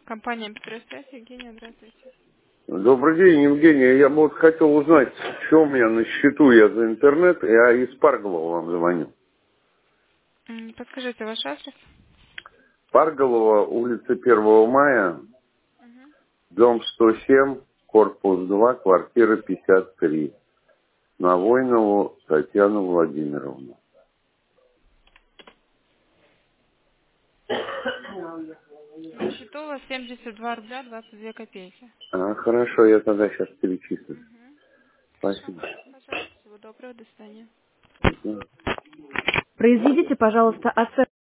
Компания «Петросвязь», Евгения, здравствуйте. Добрый день, Евгений. Я бы вот хотел узнать, что у меня на счету, я за интернет, я из Парголова вам звоню. Подскажите ваш адрес. Парголова, улица 1 мая, Мгм. дом 107, корпус 2, квартира 53. На Войнову Татьяну Владимировну. На счету у вас 72 рубля 22 копейки. Хорошо, я тогда сейчас перечислю. Мгм. Хорошо. Спасибо. Пожалуйста, всего доброго, до свидания. Да. Произведите, пожалуйста, оценку.